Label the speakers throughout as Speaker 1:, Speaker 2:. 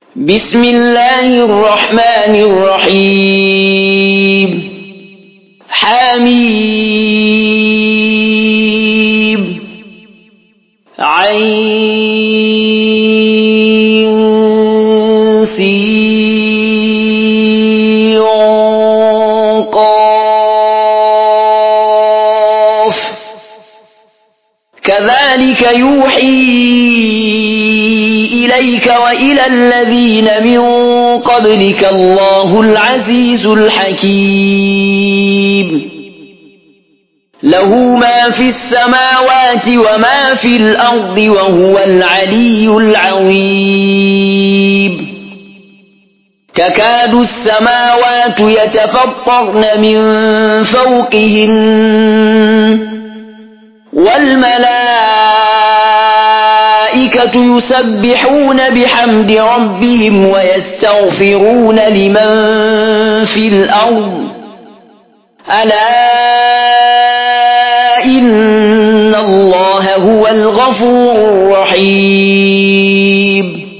Speaker 1: بسم الله الرحمن الرحيم حميم عين سين قاف كذلك يوحي إليك وإلى الذين من قبلك الله العزيز الحكيم له ما في السماوات وما في الأرض وهو العلي العظيم تكاد السماوات يتفطرن من فوقهن والملائكة يسبحون بحمد ربهم ويستغفرون لمن في الأرض ألا إن الله هو الغفور الرحيم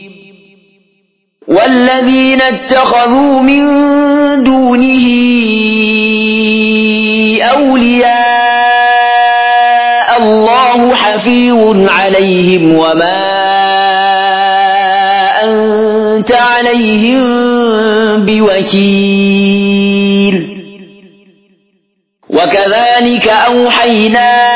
Speaker 1: والذين اتخذوا من دونه أولياء الله حفيظ عليهم وما أنت عليهم بوكيل وكذلك أوحينا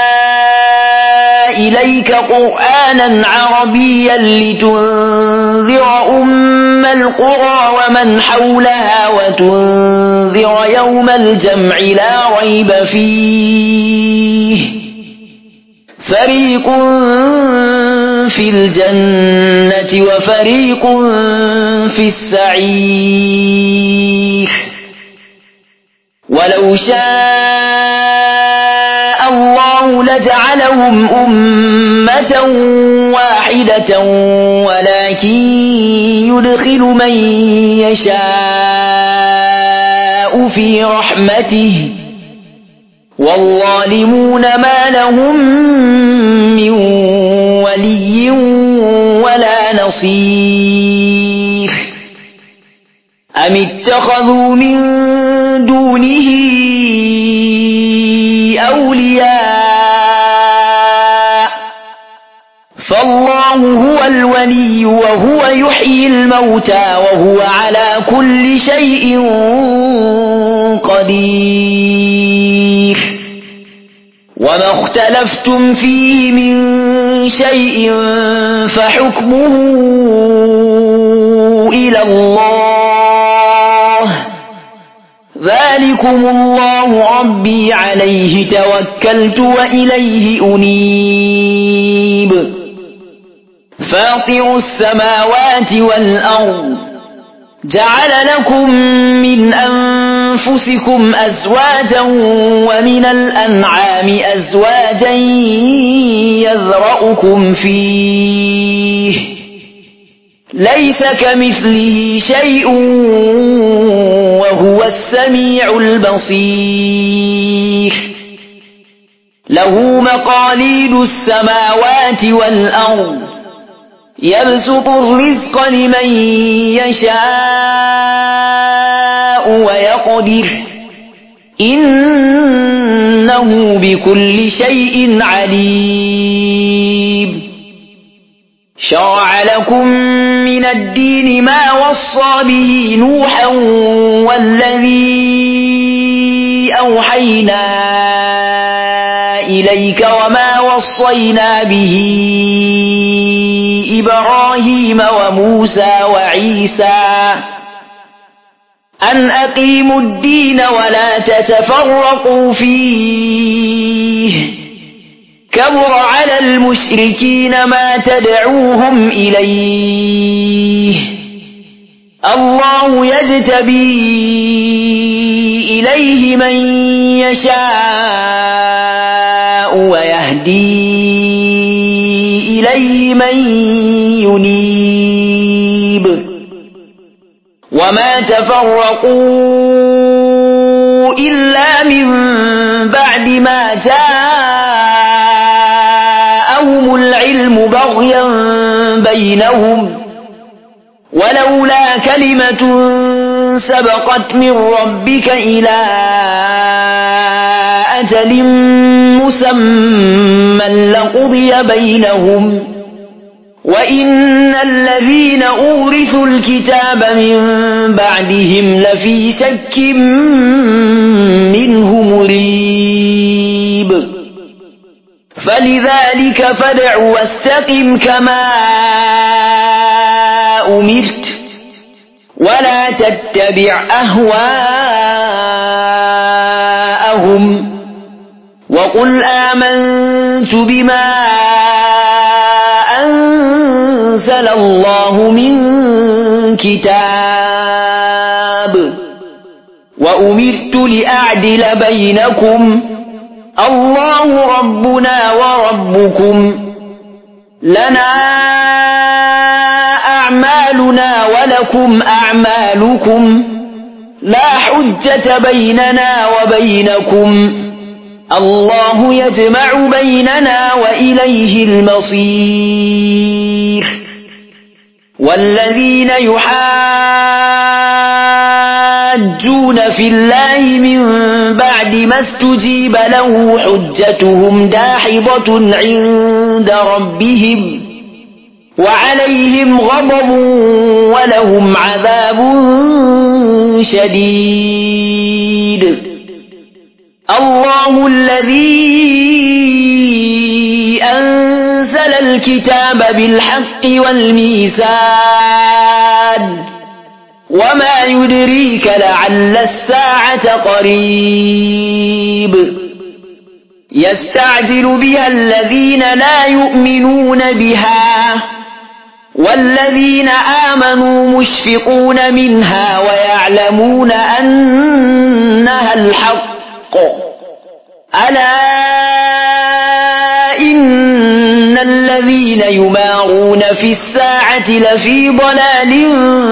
Speaker 1: إليك قرآنا عربيا لتنذر أم القرى ومن حولها وتنذر يوم الجمع لا ريب فيه فريق في الجنة وفريق في السعير ولو شاء الله لجعلهم أمة واحدة ولكن يدخل من يشاء في رحمته والظالمون ما لهم من ولي ولا نصير أم اتخذوا من دونه أولياء فالله هو الولي وهو يحيي الموتى وهو على كل شيء قدير وما اختلفتم فيه من شيء فحكمه إلى الله ذلكم الله ربي عليه توكلت وإليه أنيب فاطر السماوات والأرض جعل لكم من أنفسكم أزواجا ومن الأنعام أزواجا يذرأكم فيه ليس كمثله شيء وهو السميع البصير له مقاليد السماوات والأرض يبسط الرزق لمن يشاء ويقدر إنه بكل شيء عليم شرع لكم من الدين ما وصى به نوحا والذي أوحينا إليك وما وصينا به إبراهيم وموسى وعيسى أن أقيموا الدين ولا تتفرقوا فيه كبر على المشركين ما تدعوهم إليه الله يجتبي إليه من يشاء ويهدي إليه من ينيب وما تفرقوا إلا من بعد ما جاءهم العلم بغيا بينهم ولولا كلمة سبقت من ربك إلى أجل مسمى لقضي بينهم وإن الذين أورثوا الكتاب من بعدهم لفي شك منه مريب فلذلك فادع واستقم كما أمرت ولا تتبع أهواءهم وقل آمنت بما أنزل الله من كتاب وأمرت لأعدل بينكم الله ربنا وربكم لنا أعمالنا ولكم أعمالكم لا حجة بيننا وبينكم الله يجمع بيننا وإليه المصير والذين يحاجون في الله من بعد ما استجيب له حجتهم داحضة عند ربهم وعليهم غضب ولهم عذاب شديد الله الذي أنزل الكتاب بالحق والميزان وما يدريك لعل الساعة قريب يستعجل بها الذين لا يؤمنون بها والذين آمنوا مشفقون منها ويعلمون أنها الحق ألا إن الذين يمارون في الساعة لفي ضلال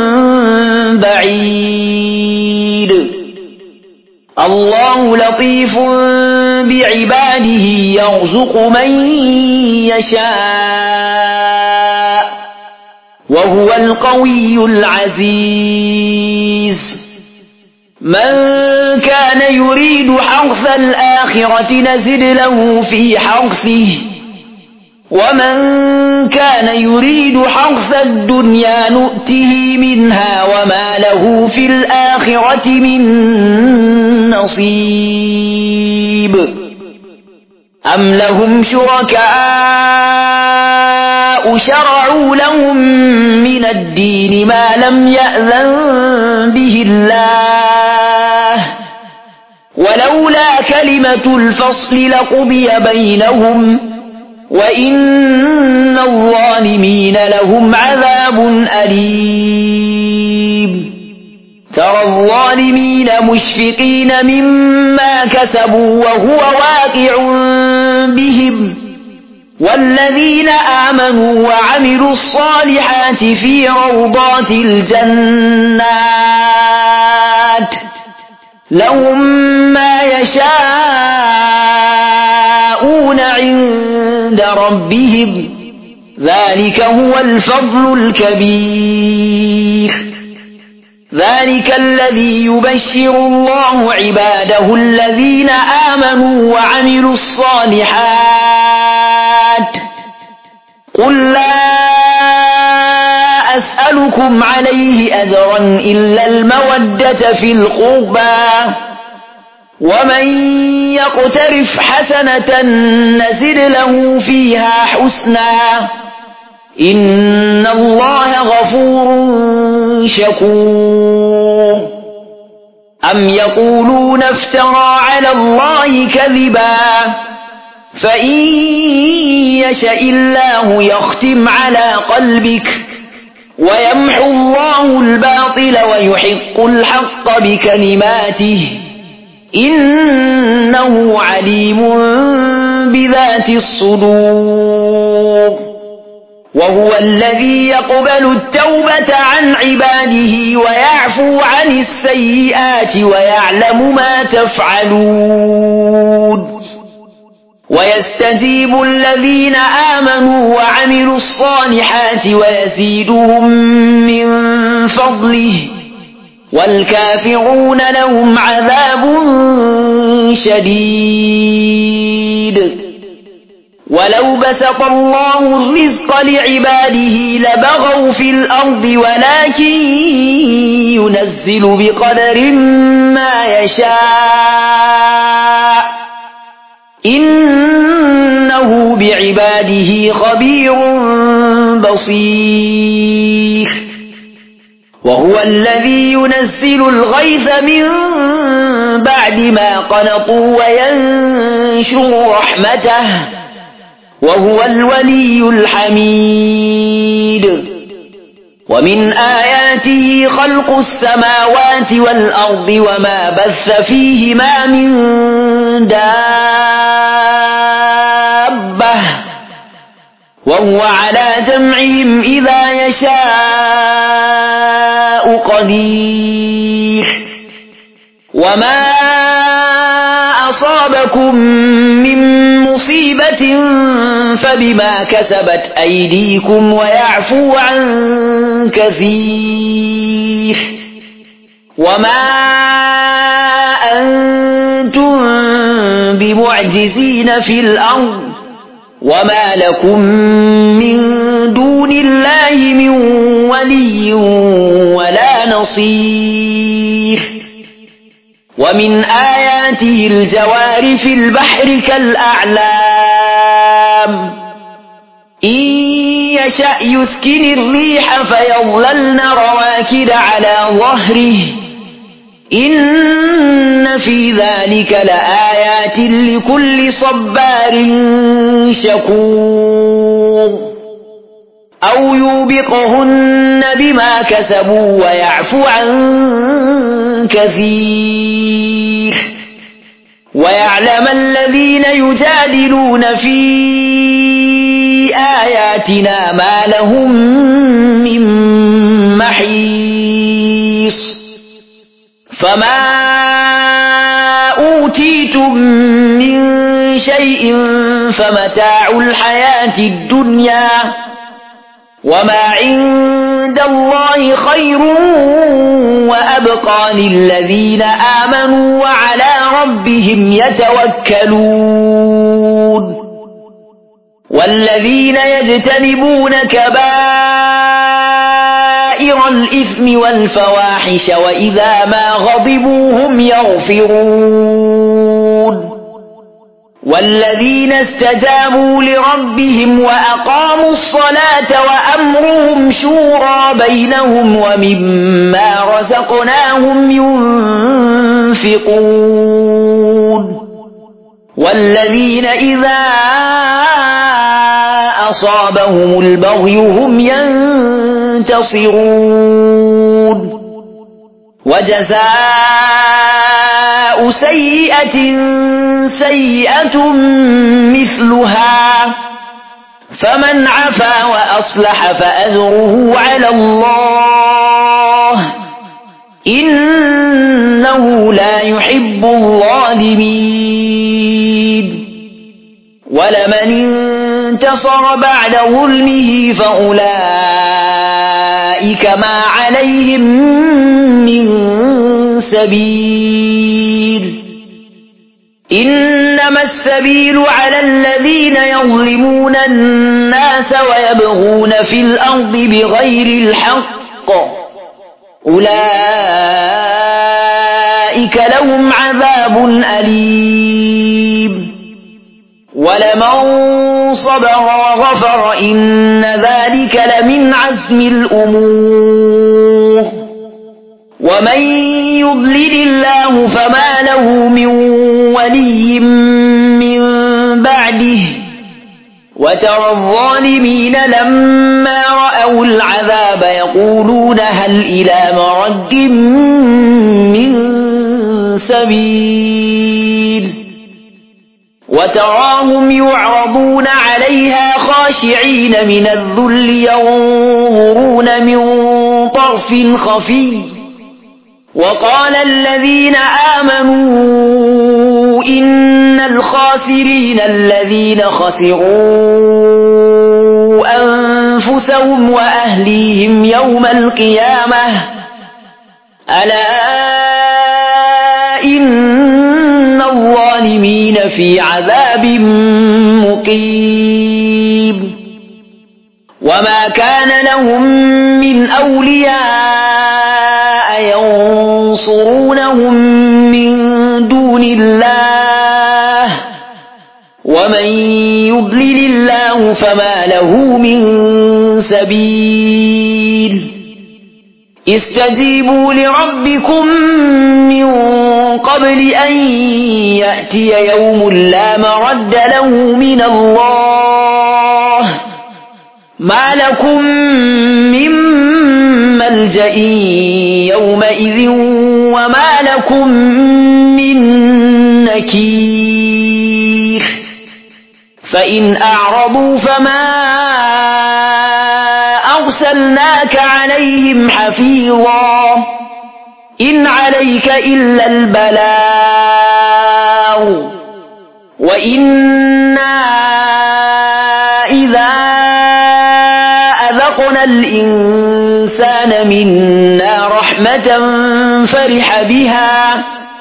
Speaker 1: بعيد الله لطيف بعباده يرزق من يشاء وهو القوي العزيز من كان يريد حرث الآخرة نزد له في حرثه ومن كان يريد حرث الدنيا نؤته منها وما له في الآخرة من نصيب أم لهم شركاء شرعوا لهم من الدين ما لم يأذن به الله ولولا كلمة الفصل لقضي بينهم وإن الظالمين لهم عذاب أليم ترى الظالمين مشفقين مما كسبوا وهو واقع بهم والذين آمنوا وعملوا الصالحات في روضات الجنات لهم ما يشاءون عند ربهم ذلك هو الفضل الكبير ذلك الذي يبشر الله عباده الذين آمنوا وعملوا الصالحات قل لا أسألكم عليه أجرا إلا المودة في القربى ومن يقترف حسنة نزد له فيها حسنا إن الله غفور شكور أم يقولون افترى على الله كذبا فإن يشأ الله يختم على قلبك ويمحو الله الباطل ويحق الحق بكلماته إنه عليم بذات الصدور وهو الذي يقبل التوبة عن عباده ويعفو عن السيئات ويعلم ما تفعلون ويستجيب الذين آمنوا وعملوا الصالحات ويزيدهم من فضله والكافرون لهم عذاب شديد ولو بسط الله الرزق لعباده لبغوا في الأرض ولكن ينزل بقدر ما يشاء إنه بعباده خبير بصير وهو الذي ينزل الغيث من بعد ما قنطوا وينشر رحمته وهو الولي الحميد ومن آياته خلق السماوات والأرض وما بث فيهما من دابة وهو على جمعهم إذا يشاء قدير وما أصابكم من مصيبة فبما كسبت أيديكم ويعفو عن كثير وما أنتم بمعجزين في الأرض وما لكم من دون الله من ولي ولا نصير ومن آياته الجوار في البحر كالأعلام إن يشأ يسكن الريح فيظللن رواكد على ظهره إن في ذلك لآيات لكل صبار شكور أو يوبقهن بما كسبوا ويعفو عن كثير ويعلم الذين يجادلون في آياتنا ما لهم من محيص فما أوتيتم من شيء فمتاع الحياة الدنيا وما عند الله خير وأبقى للذين آمنوا وعلى ربهم يتوكلون والذين يجتنبون كبائر الإثم والفواحش وإذا ما غضبوا هم يغفرون والذين استجابوا لربهم وأقاموا الصلاة وأمرهم شورى بينهم ومما رزقناهم ينفقون والذين إذا أصابهم البغي هم ينتصرون وجزاء سيئة سيئة مثلها فمن عفا وأصلح فأجره على الله إنه لا يحب الظالمين ولمن انتصر بعد ظلمه فأولئك ما عليهم من سبيل إنما السبيل على الذين يظلمون الناس ويبغون في الأرض بغير الحق أولئك لهم عذاب أليم ولمن صبر وغفر إن ذلك لمن عزم الأمور ومن يضلل الله فما له من ولي من بعده وترى الظالمين لما رأوا العذاب يقولون هل إلى مرد من سبيل وتراهم يعرضون عليها خاشعين من الذل ينظرون من طرف خفي وقال الذين آمنوا إن الخاسرين الذين خسروا أنفسهم وأهليهم يوم القيامة ألا إن الظالمين في عذاب مقيم وما كان لهم من أولياء ينصرونهم من دون الله ومن يضلل الله فما له من سبيل استجيبوا لربكم من قبل أن يأتي يوم لا مرد له من الله ما لكم من ملجأ يومئذ وما لكم من نكير فإن أعرضوا فما أرسلناك عليهم حفيظا إن عليك إلا البلاغ وإنا إذا أذقنا الإنسان منا رحمة فرح بها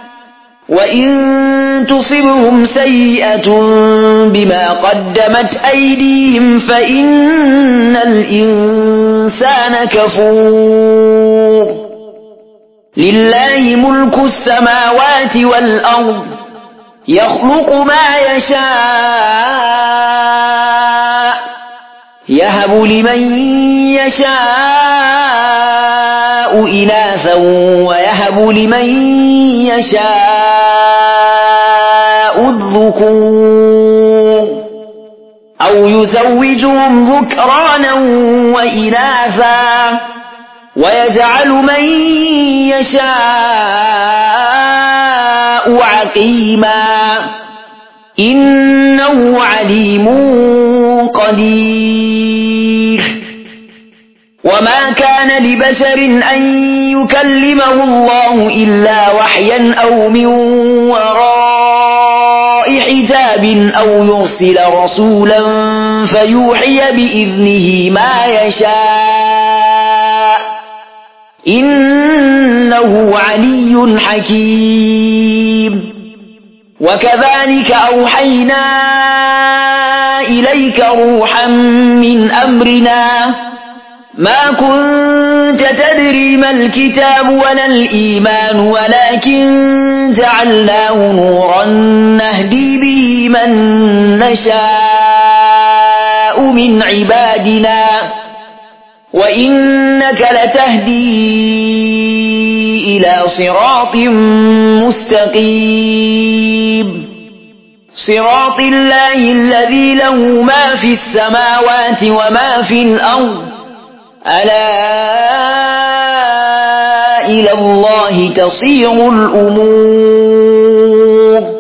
Speaker 1: وإن تصبهم سيئة بما قدمت أيديهم فإن الإنسان كفور لله ملك السماوات والأرض يخلق ما يشاء يهب لمن يشاء إناثا ويهب لمن يشاء الذكور أو يزوجهم ذكرانا وإناثا ويجعل من يشاء عقيما إنه عليم قدير وما كان لبشر أن يكلمه الله إلا وحيا أو من وراء حجاب أو يرسل رسولا فيوحي بإذنه ما يشاء إنه علي حكيم وكذلك أوحينا إليك روحا من أمرنا ما كنت تدري ما الكتاب ولا الإيمان ولكن جعلناه نورا نهدي به من نشاء من عبادنا وإنك لتهدي إلى صراط مستقيم صراط الله الذي له ما في السماوات وما في الأرض ألا إلى الله تصير الأمور